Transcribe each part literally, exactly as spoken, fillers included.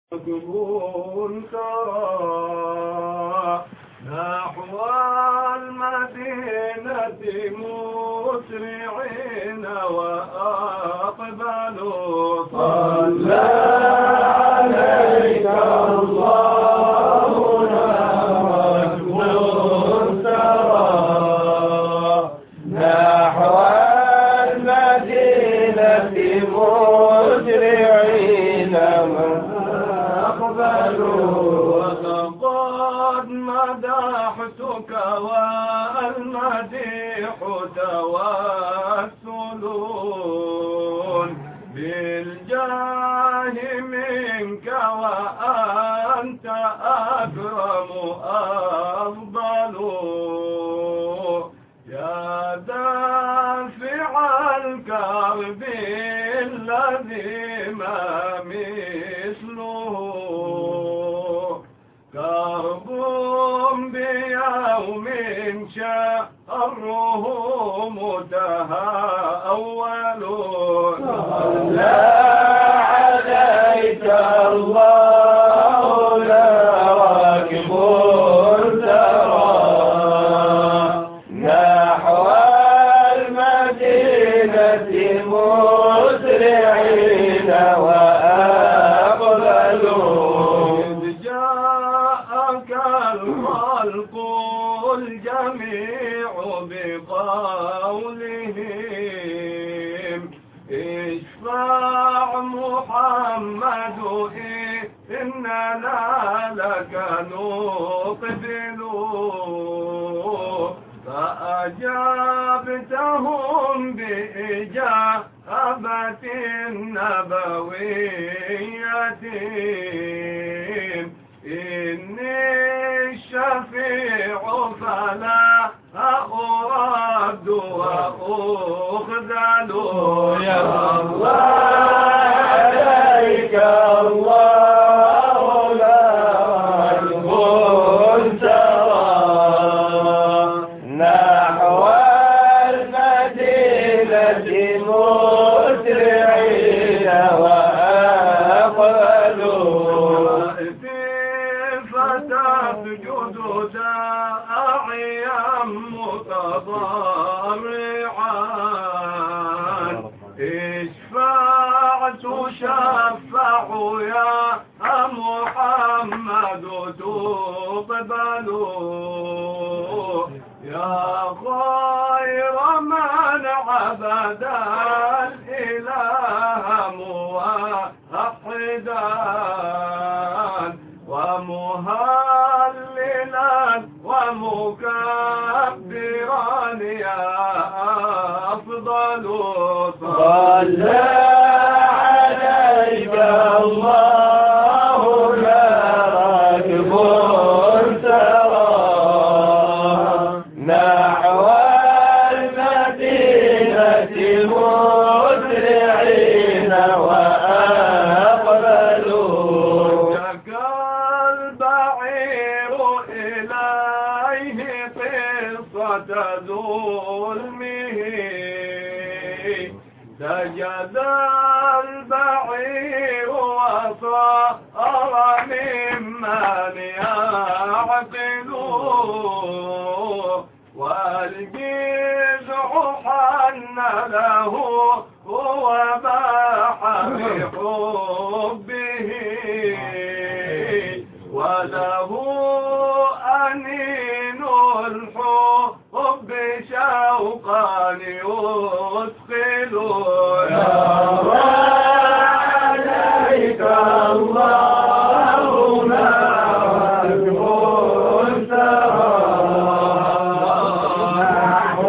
راكبون سرى نحو المدينة مسرعين وأقبلوا صلى عليك الله راكبون سرى نحو المدينة مسرعين وقد مدحتك والمديح توسلون بالجاه منك وأنت أكرم أفضل يا دافع الكرب الذي ما مثله كرب بيوم شره متهاول صلى عليك الله لا راكب سرى نحو المدينة مسرعين وأقبلوا الخلق الجميع بقولهم اشفع محمد إننا لك نقبل فأجابتهم بإجابة نبوية إني الشفيع فلا أرد وأخذل يا الله عليك الله لا راكب سرى نحو المدينة مسرعين وأقبلوا فتسجد داعيا متضرعا اشفع تشفع يا محمد تقبل يا خير من عبد الإله موحدا ومهللا ومكبرا يا أفضل صلى عليك الله لا راكب سرى نحو المدينة مسرعين وأقبلوا ظلمه سجد البعير وصار ممن يعقل والجزع حن له وباح بحبه وله أنين الحب شوقا يثقل يا الله عليك الله لا راكب سرى نحو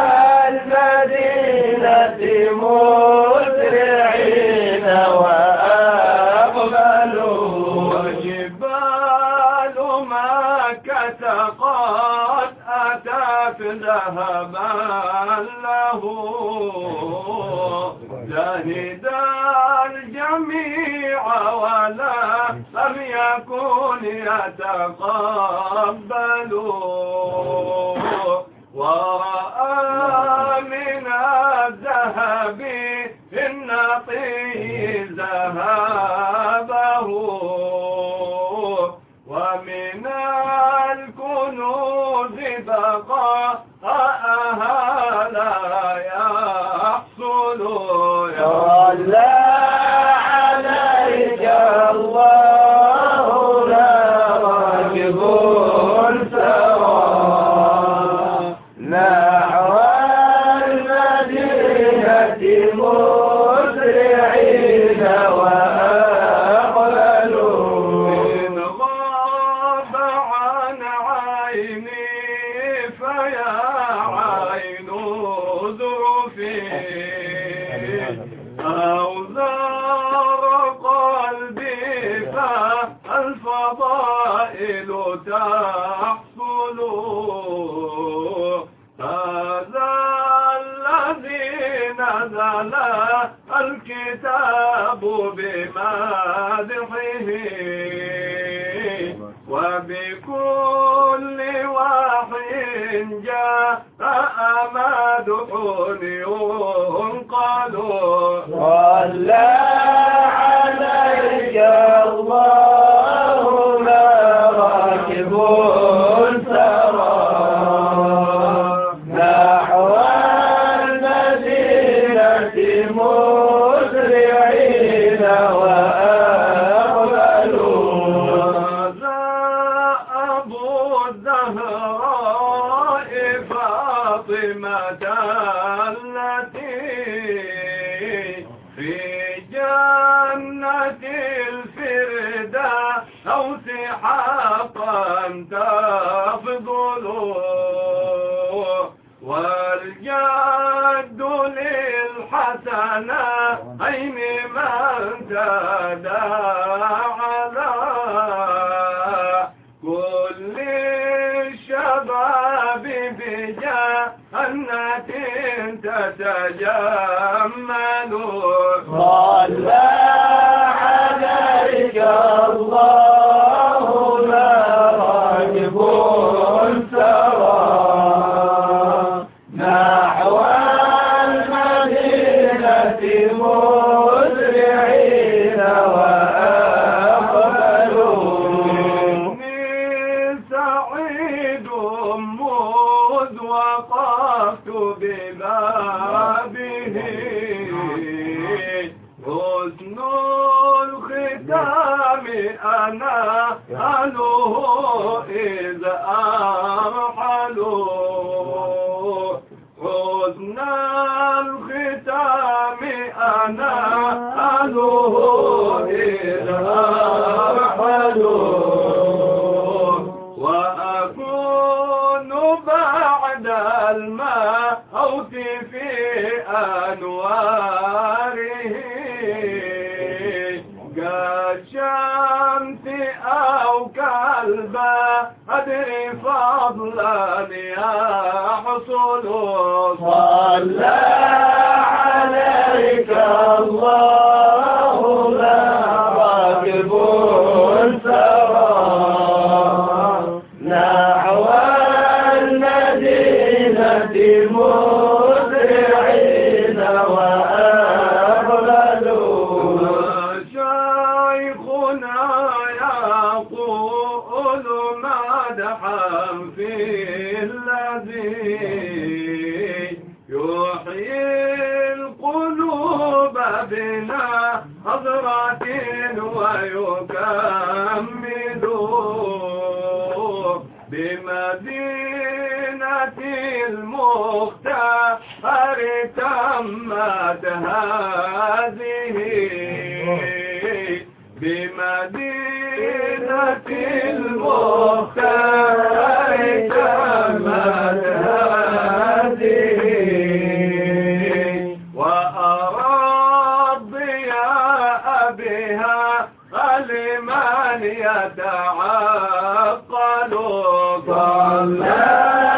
المدينة مسرعين وأقبلوا وجبال مكة قد أتت ذهبا له زهد الجميع ولا لم يكن يتقبل ورأى من الذهب إن يعطي ذهابه ومن الكنوز بقاءها لا يحصل. صلى عليك الله لا راكب سوى نحو المدينة مسرعين وأقبلوا. إن غاب عن عيني فيا عين ذرفي أو زار قلبي فالفضائل تحصل. هذا الذي نزل الكتاب بمدحه وبكل وحي جاء مدح ينقل. صلى عليك الله لا راكب سرى نحو المدينة مسرعين وأقبلوا. هذا أبو الزهراء فاطمة التي في جنة الفردوس حقا تفضل. والجد للحسنين من تداعى على كل الشباب بجنة تتجمل. صلى عليك الله لا راكب سرى نحو المدينة مسرعين وأقبلوا. إني سعيد مذ وقفت ببابه حسن الختام أنا أنه إذ أرحلوا. حسن الختام أنا أنه إذ أرحلوا. وأكون بعد الموت في أنواره كالشمس أو كالبدر فضلا يحصل. صلى عليك الله لا راكب سرى نحو المدينة مسرعين وأقبلوا. شيخنا يقول مدحا في الذي يحيي القلوب بنظرة ويكمل بمدينة المختار تمت هذه. بمدينة المختار تمت هذه. وأرى الضياء بها لمن يتعقل. صلى